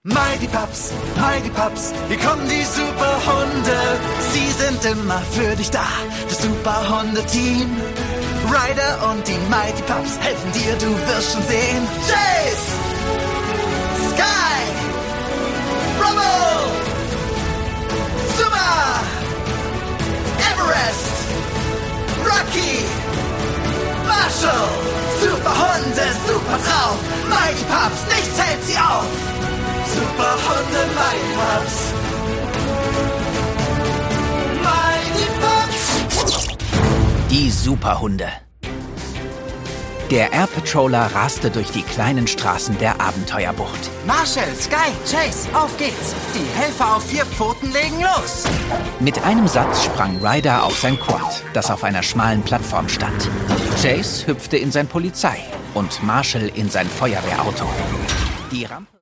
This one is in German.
Mighty Pups, hier kommen die Superhunde. Sie sind immer für dich da, das Superhunde-Team. Ryder und die Mighty Pups helfen dir, du wirst schon sehen. Chase! Sky! Rubble! Super! Everest! Rocky! Marshall! Superhunde, super drauf! Mighty Pups, nichts hält sie auf! Superhunde, Mighty Pups. Mighty Pups. Die Superhunde. Der Air Patroller raste durch die kleinen Straßen der Abenteuerbucht. Marshall, Sky, Chase, auf geht's. Die Helfer auf 4 Pfoten legen los. Mit einem Satz sprang Ryder auf sein Quad, das auf einer schmalen Plattform stand. Chase hüpfte in sein Polizei und Marshall in sein Feuerwehrauto. Die Rampe